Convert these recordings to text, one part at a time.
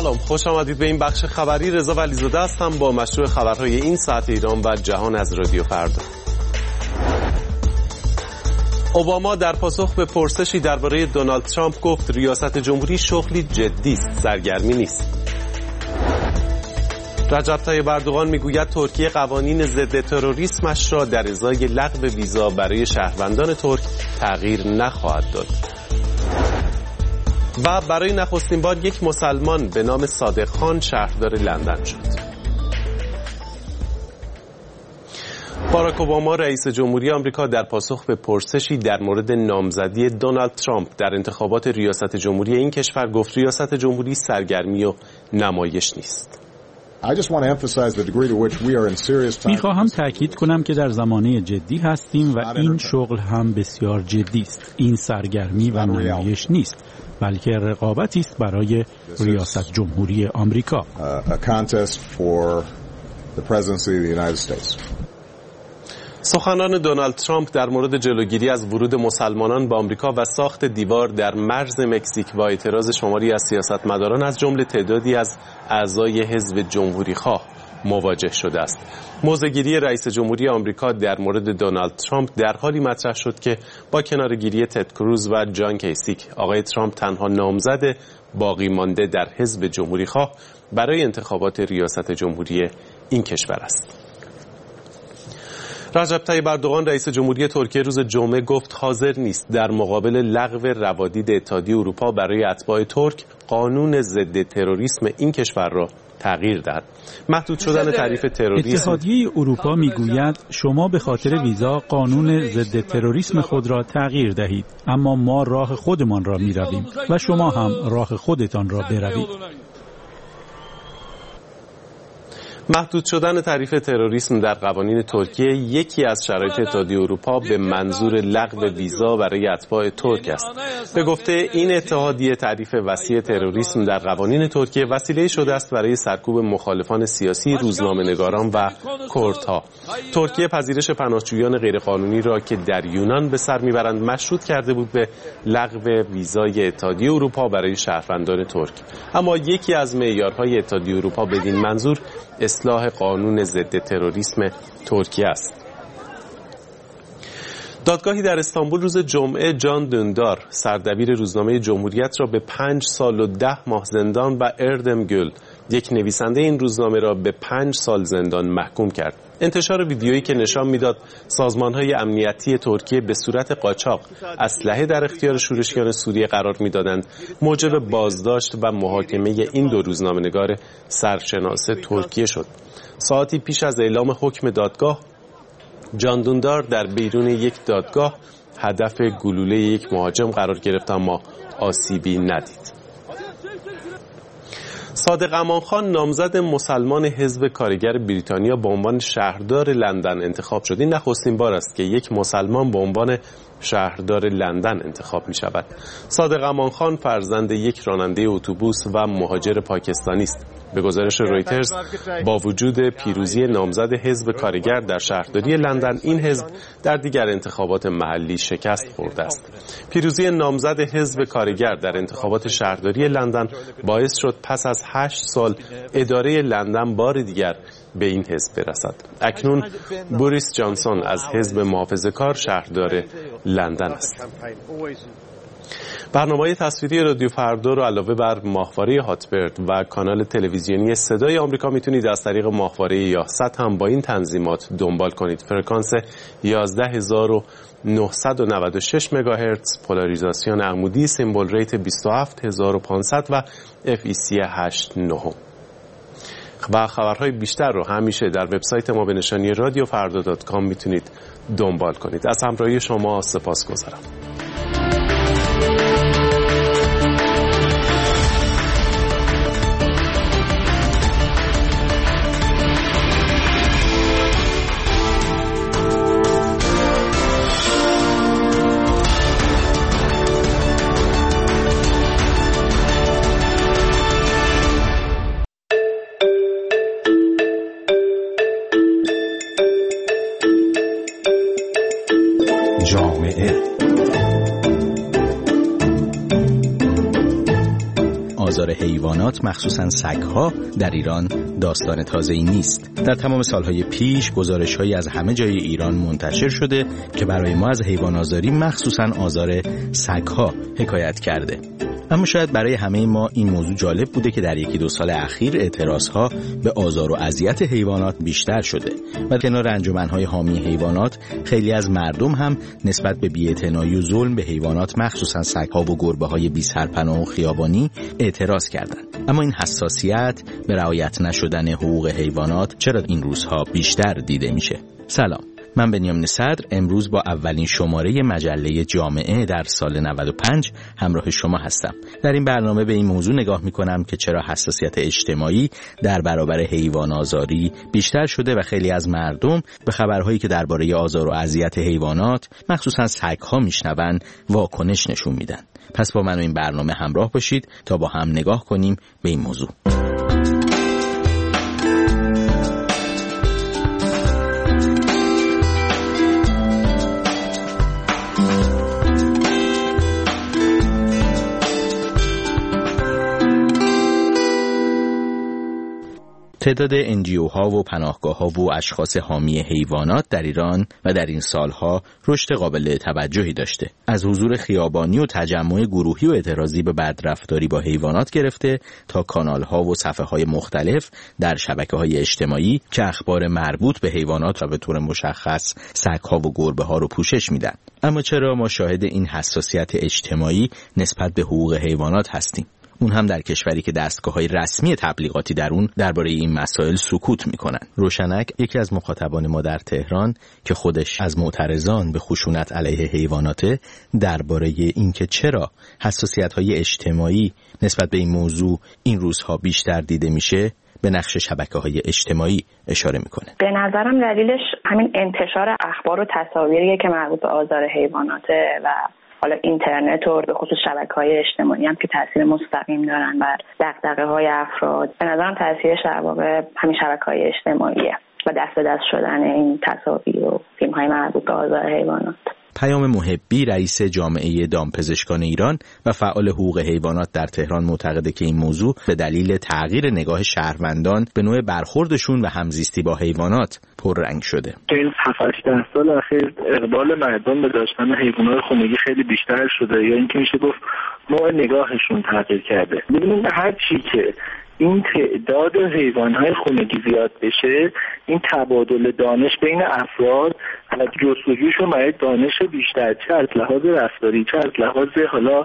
سلام، خوش آمدید به این بخش خبری. رضا ولیزاده هستم با مشروع خبرهای این ساعت ایران و جهان از رادیو فردا. اوباما در پاسخ به پرسشی درباره دونالد ترامپ گفت ریاست جمهوری شغلی جدی است، سرگرمی نیست. رجب طیب اردوغان میگوید ترکیه قوانین ضد تروریسمش را در ازای لغو ویزا برای شهروندان ترک تغییر نخواهد داد. و برای نخستین بار یک مسلمان به نام صادق خان شهردار لندن شد. باراک اوباما رئیس جمهوری آمریکا در پاسخ به پرسشی در مورد نامزدی دونالد ترامپ در انتخابات ریاست جمهوری این کشور گفت ریاست جمهوری سرگرمی و نمایش نیست. میخواهم تأکید کنم که در زمانه جدی هستیم و این شغل هم بسیار جدی است. این سرگرمی و نمایش نیست، بلکه رقابتی است برای ریاست جمهوری آمریکا. سخنان دونالد ترامپ در مورد جلوگیری از ورود مسلمانان به آمریکا و ساخت دیوار در مرز مکزیک با اعتراض شماری از سیاستمداران از جمله تعدادی از اعضای حزب جمهوری‌خواه مواجه شده است. موضع‌گیری رئیس جمهوری آمریکا در مورد دونالد ترامپ در حالی مطرح شد که با کناره‌گیری تد کروز و جان کیسیک، آقای ترامپ تنها نامزد باقی مانده در حزب جمهوری‌خواه برای انتخابات ریاست جمهوری این کشور است. رجب طیب اردوغان رئیس جمهوری ترکیه روز جمعه گفت حاضر نیست در مقابل لغو روادید اتحادیه اروپا برای اتباع ترک قانون ضد تروریسم این کشور را تغییر دهد. محدود شدن تعریف تروریسم. اتحادیه اروپا میگوید شما به خاطر ویزا قانون ضد تروریسم خود را تغییر دهید، اما ما راه خودمان را میرویم و شما هم راه خودتان را بروید. محدود شدن تعریف تروریسم در قوانین ترکیه یکی از شرایط اتحادیه اروپا به منظور لغو ویزا برای اتباع ترک است. به گفته این اتحادیه تعریف وسیع تروریسم در قوانین ترکیه وسیله شده است برای سرکوب مخالفان سیاسی، روزنامه‌نگاران و کردها. ترکیه پذیرش پناهجویان غیرقانونی را که در یونان به سر میبرند مشروط کرده بود به لغو ویزای اتحادیه اروپا برای شهروندان ترک. اما یکی از معیارهای اتحادیه اروپا بدین منظور اصلاح قانون ضد تروریسم ترکیه است. دادگاهی در استانبول روز جمعه جان دوندار، سردبیر روزنامه جمهوریت را به 5 سال و 10 ماه زندان و اردم گل، یک نویسنده این روزنامه را به 5 سال زندان محکوم کرد. انتشار ویدیویی که نشان میداد سازمان‌های امنیتی ترکیه به صورت قاچاق اسلحه در اختیار شورشیان سوریه قرار می‌دادند، موجب بازداشت و محاکمه این دو روزنامه‌نگار سرشناس ترکیه شد. ساعتی پیش از اعلام حکم دادگاه، جان دوندار در بیرون یک دادگاه هدف گلوله یک مهاجم قرار گرفت اما آسیبی ندید. صادق امان خان نامزد مسلمان حزب کارگر بریتانیا به عنوان شهردار لندن انتخاب شد. این نخستین بار است که یک مسلمان به عنوان شهردار لندن انتخاب می شود. صادق امان خان فرزند یک راننده اتوبوس و مهاجر پاکستانی است. به گزارش رویترز با وجود پیروزی نامزد حزب کارگر در شهرداری لندن، این حزب در دیگر انتخابات محلی شکست خورده است. پیروزی نامزد حزب کارگر در انتخابات شهرداری لندن باعث شد پس از 8 سال اداره لندن بار دیگر به این حزب برسد. اکنون بوریس جانسون از حزب محافظه‌کار شهردار لندن است. برنامه تصویری رادیو فردا رو علاوه بر ماهواره هاتبرد و کانال تلویزیونی صدای آمریکا میتونید از طریق ماهواره یاست هم با این تنظیمات دنبال کنید. فرکانس 11996 مگاهرتز، پولاریزاسیون عمودی، سیمبل ریت 27500 و FEC 89. و خبرهای بیشتر رو همیشه در وبسایت ما به نشانی radiofarda.com میتونید دنبال کنید. از همراهی شما سپاسگزارم. جامعه آزار حیوانات مخصوصاً سگ‌ها در ایران داستان تازه‌ای نیست. در تمام سالهای پیش گزارش‌هایی از همه جای ایران منتشر شده که برای ما از حیوان آزاری مخصوصاً آزار سگ‌ها حکایت کرده. اما شاید برای همه ما این موضوع جالب بوده که در 1-2 سال اخیر اعتراضها به آزار و اذیت حیوانات بیشتر شده و کنار انجمن‌های حامی حیوانات خیلی از مردم هم نسبت به بی‌اعتنایی و ظلم به حیوانات مخصوصاً سگ‌ها و گربه‌های بی‌سرپناه و خیابانی اعتراض کردند. اما این حساسیت به رعایت نشدن حقوق حیوانات چرا این روزها بیشتر دیده میشه؟ سلام، من بنیامین صدر امروز با اولین شماره مجله جامعه در سال 95 همراه شما هستم. در این برنامه به این موضوع نگاه میکنم که چرا حساسیت اجتماعی در برابر حیوان آزاری بیشتر شده و خیلی از مردم به خبرهایی که درباره آزار و اذیت حیوانات مخصوصا سگ‌ها میشنون واکنش نشون میدن. پس با من و این برنامه همراه باشید تا با هم نگاه کنیم به این موضوع. تعداد NGO‌ها و پناهگاه‌ها و اشخاص حامی حیوانات در ایران و در این سالها رشد قابل توجهی داشته. از حضور خیابانی و تجمع گروهی و اعتراضی به بدرفتاری با حیوانات گرفته تا کانال‌ها و صفحه‌های مختلف در شبکه‌های اجتماعی که اخبار مربوط به حیوانات را به طور مشخص سگ‌ها و گربه‌ها رو پوشش میدن. اما چرا ما شاهد این حساسیت اجتماعی نسبت به حقوق حیوانات هستیم؟ اون هم در کشوری که دستگاه‌های رسمی تبلیغاتی در اون درباره این مسائل سکوت میکنن. روشنک، یکی از مخاطبان ما در تهران که خودش از معترضان به خشونت علیه حیواناته، درباره اینکه چرا حساسیت‌های اجتماعی نسبت به این موضوع این روزها بیشتر دیده میشه، به نقش شبکه‌های اجتماعی اشاره میکنه. به نظرم دلیلش همین انتشار اخبار و تصاویریه که مربوط به آزار حیواناته و حالا اینترنت و به خصوص شبکه‌های اجتماعی هم که تاثیر مستقیم دارن بر دغدغه‌های افراد. به نظرم تاثیرش در واقع همین شبکه‌های اجتماعیه و دست به دست شدن این تصاویر و فیلم‌های مربوط به آزار حیوانات. پیام محبی، رئیس جامعه دامپزشکان ایران و فعال حقوق حیوانات در تهران، معتقده که این موضوع به دلیل تغییر نگاه شهروندان به نوع برخوردشون و همزیستی با حیوانات پررنگ شده. این 7-8 سال اخیر اقبال مردم به داشتن حیوانات خونگی خیلی بیشتر شده، یا اینکه میشه گفت نوع نگاهشون تغییر کرده. ببینید هر چی که این تعداد حیوانات خونگی زیاد بشه، این تبادل دانش بین افراد و جستجوشون برای دانش بیشتر، چه از لحاظ رفتاری چه از لحاظ حالا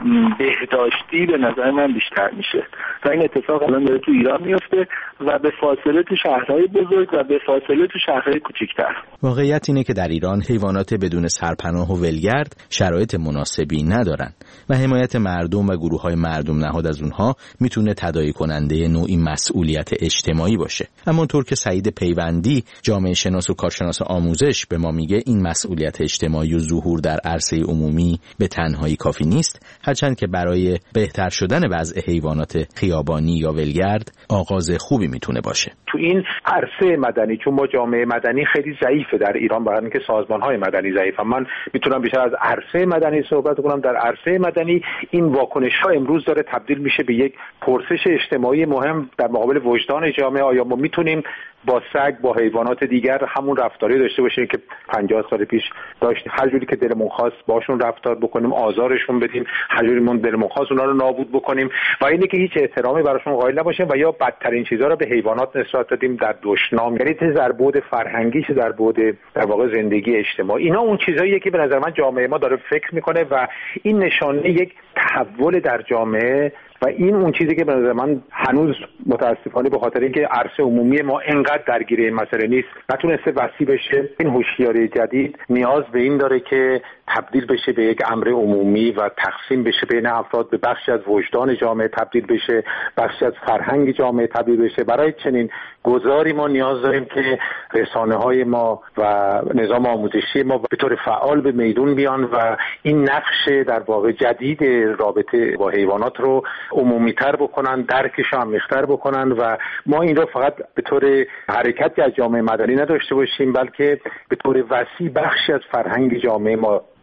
بهداشتی، به نظر من بیشتر میشه و این اتفاق الان داره تو ایران میفته و به فاصله تو شهرهای بزرگ و به فاصله تو شهرهای کوچیک‌تر. واقعیت اینه که در ایران حیوانات بدون سرپناه و ولگرد شرایط مناسبی ندارن و حمایت مردم و گروه‌های مردم نهاد از اونها میتونه تداعی کننده نوعی مسئولیت اجتماعی باشه. اما اونطور که سعید پیوندی، جامعه شناس و کارشناس آموزش، به ما میگه، این مسئولیت اجتماعی و ظهور در عرصه عمومی به تنهایی کافی نیست، هرچند که برای بهتر شدن وضع حیوانات خیابانی یا ولگرد آغاز خوبی میتونه باشه. تو این عرصه مدنی، چون ما جامعه مدنی خیلی ضعیفه در ایران، برای اینکه سازمان‌های مدنی ضعیفن، من میتونم بیشتر از عرصه مدنی صحبت کنم. در عرصه مدنی این واکنش‌ها امروز داره تبدیل میشه به یک پرسش اجتماعی مهم در مقابل وجدان جامعه. آیا ما میتونیم با سگ، با حیوانات دیگر همون رفتاری داشته باشیم که 50 سال پیش داشتیم؟ هر جوری که دلمون خواست باشون رفتار بکنیم، آزارشون بدیم، هر جوری من دلمون خواست اونا رو نابود بکنیم و اینه که هیچ احترامی براشون قائل نباشیم و یا بدترین چیزا رو به حیوانات نسبت بدیم در دشنام. یعنی چه در بعد فرهنگی، چه در بعد در واقع زندگی اجتماعی. اینا اون چیزاییه که به نظر من جامعه ما داره فکر میکنه و این نشانه یک تحول در جامعه و این اون چیزی که به نظر من هنوز متاسفانه به خاطر اینکه عرصه عمومی ما انقدر درگیر این مسئله نیست نتونسته وسیع بشه. این هوشیاری جدید نیاز به این داره که تبدیل بشه به یک امر عمومی و تقسیم بشه بین افراد، به بخشی از وجدان جامعه تبدیل بشه، بخشی از فرهنگ جامعه تبدیل بشه. برای چنین گذاری ما نیاز داریم که رسانه‌های ما و نظام آموزشی ما به طور فعال به میدون بیان و این نقش در واقع جدید رابطه با حیوانات رو عمومی‌تر بکنن، درکش رو عمیق‌تر بکنن و ما این رو فقط به طور حرکتی از جامعه مدنی نداشته باشیم، بلکه به طور وسیع بخشی از فرهنگ جامعه ما بشه.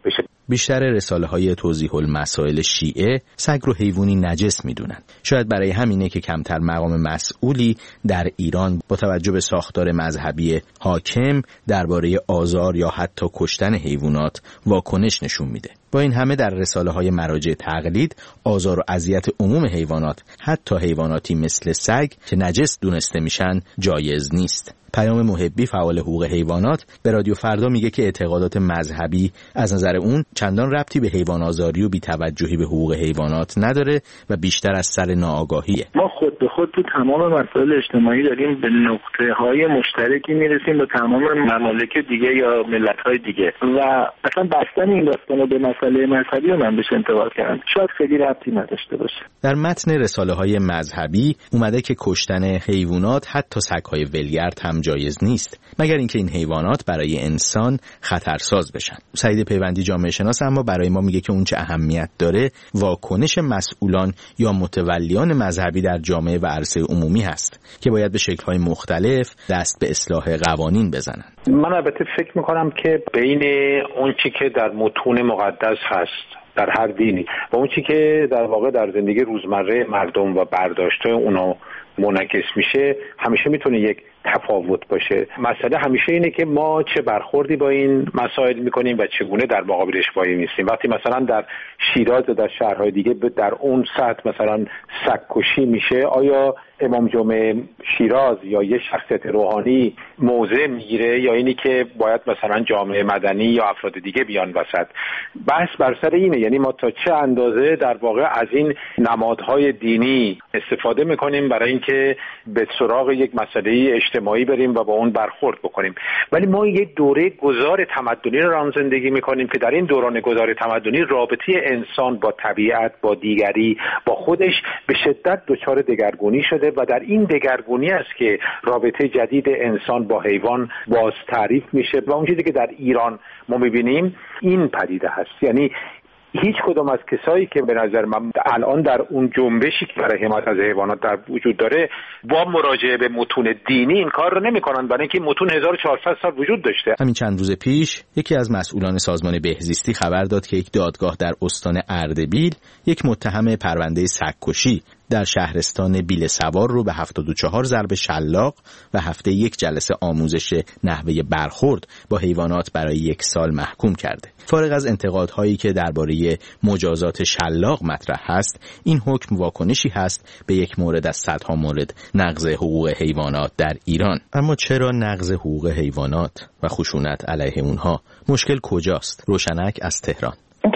بیشتر رساله‌های توضیح المسائل شیعه سگ رو حیوانی نجس میدونن. شاید برای همینه که کمتر مقام مسئولی در ایران با توجه به ساختار مذهبی حاکم درباره آزار یا حتی کشتن حیوانات واکنش نشون میده. با این همه در رساله‌های مراجع تقلید آزار و اذیت عموم حیوانات، حتی حیواناتی مثل سگ که نجس دونسته میشن، جایز نیست. پیام محبی فعال حقوق حیوانات به رادیو فردا میگه که اعتقادات مذهبی از نظر اون چندان ربطی به حیوان آزاری و بی‌توجهی به حقوق حیوانات نداره و بیشتر از سر ناآگاهیه. ما خود به خود تو تمام مسائل اجتماعی داریم به نقطه‌های مشترکی میرسیم با تمام ممالک دیگه یا ملت‌های دیگه و اصلا بستن این داستانو به مسئله مذهبی رو من بهش انتقاد کردم. شاید خیلی ربطی نداشته باشه. در متن رساله‌های مذهبی اومده که کشتن حیوانات، حتی سگ‌های ولگرد هم جایز نیست، مگر اینکه این حیوانات برای انسان خطرساز بشن. سعید پیوندی جامعه شناس اما برای ما میگه که اون چه اهمیت داره واکنش مسئولان یا متولیان مذهبی در جامعه و عرصه عمومی هست که باید به شکل‌های مختلف دست به اصلاح قوانین بزنن. من البته فکر میکنم که بین اون چی که در متون مقدس هست در هر دینی و اون چی که در واقع در زندگی روزمره مردم و برداشت‌های اونا منعکس میشه همیشه میتونه یک تفاوت باشه. مسئله همیشه اینه که ما چه برخوردی با این مسائل میکنیم و چگونه در مقابلش وای میسیم. وقتی مثلا در شیراز و در شهرهای دیگه در اون سطح مثلا سگ‌کشی میشه، آیا امام جمعه شیراز یا یه شخصیت روحانی موضع میگیره یا اینی که باید مثلا جامعه مدنی یا افراد دیگه بیان وسط؟ بحث بر سر اینه، یعنی ما تا چه اندازه در واقع از این نمادهای دینی استفاده میکنیم برای اینکه به سراغ یک مسئله اجتماعی بریم و با اون برخورد بکنیم. ولی ما یک دوره گذار تمدنی رو زندگی میکنیم که در این دوران گذار تمدنی رابطه انسان با طبیعت، با دیگری، با خودش به شدت دچار دگرگونی شده و در این دگرگونی است که رابطه جدید انسان با حیوان باز تعریف میشه و اون چیزی که در ایران ما میبینیم این پدیده هست. یعنی هیچ کدوم از کسایی که به نظر من الان در اون جنبشی که برای حمایت از حیوانات در وجود داره با مراجعه به متون دینی این کار رو نمی‌کنن، برای اینکه متون 1400 سال وجود داشته. همین چند روز پیش یکی از مسئولان سازمان بهزیستی خبر داد که یک دادگاه در استان اردبیل یک متهم پرونده سگ‌کشی در شهرستان بیل سوار رو به 74 ضرب شلاق و هفته یک جلسه آموزش نحوه برخورد با حیوانات برای 1 سال محکوم کرده. فارغ از انتقادهایی که درباره مجازات شلاق مطرح هست، این حکم واکنشی هست به یک مورد از صدها مورد نقض حقوق حیوانات در ایران. اما چرا نقض حقوق حیوانات و خشونت علیه اونها؟ مشکل کجاست؟ روشنک از تهران.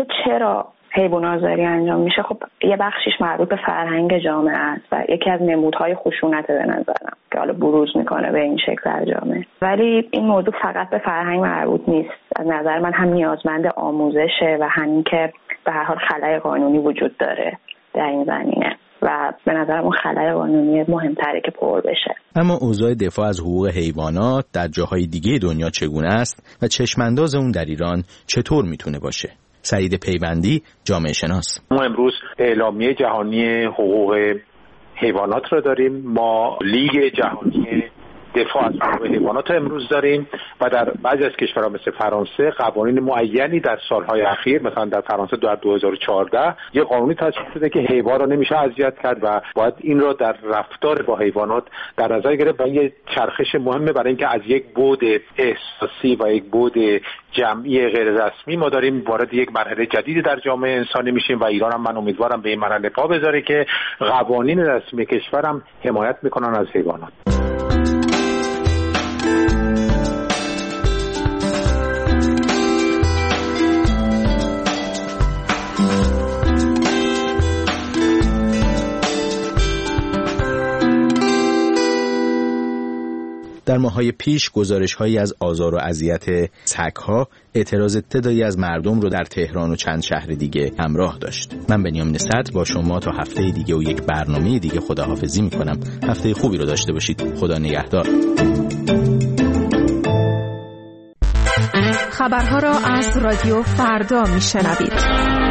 چرا حیوان آزاری انجام میشه؟ خب یه بخشیش مربوط به فرهنگ جامعه است و یکی از نمودهای خشونت به نظرم که حالا بروز میکنه به این شکل در جامعه. ولی این موضوع فقط به فرهنگ مربوط نیست. از نظر من هم نیازمند آموزشه و همین که به هر حال خلأ قانونی وجود داره در این زمینه و به نظرم اون خلأ قانونی مهمتره که پر بشه. اما اوضاع دفاع از حقوق حیوانات در جاهای دیگه دنیا چگونه است و چشمانداز اون در ایران چطور میتونه باشه؟ سعید پیوندی جامعه شناس. ما امروز اعلامیه جهانی حقوق حیوانات رو داریم، ما لیگ جهانی دفاع از حقوق حیوانات رو امروز داریم و در بعضی از کشورها مثل فرانسه قوانین معینی در سالهای اخیر، مثلا در فرانسه در 2014 یه قانونی تصویب شده که حیوان رو نمیشه اذیت کرد و باید این رو در رفتار با حیوانات در نظر گرفت و یه چرخش مهمه برای اینکه از یک بعد احساسی و یک بعد جمعی غیر رسمی ما داریم وارد یک مرحله جدیدی در جامعه انسانی میشیم و ایران هم من امیدوارم به این مرحله پا بذاره که قوانین رسمی کشورم حمایت میکنن از حیوانات. در ماه‌های پیش گزارش‌هایی از آزار و اذیت سگ‌ها اعتراض ابتدایی از مردم رو در تهران و چند شهر دیگه همراه داشت. من بنیامین صدر با شما تا هفته دیگه و یک برنامه دیگه خداحافظی می‌کنم. هفته خوبی رو داشته باشید. خدا نگهدار. خبرها را از رادیو فردا میشنوید.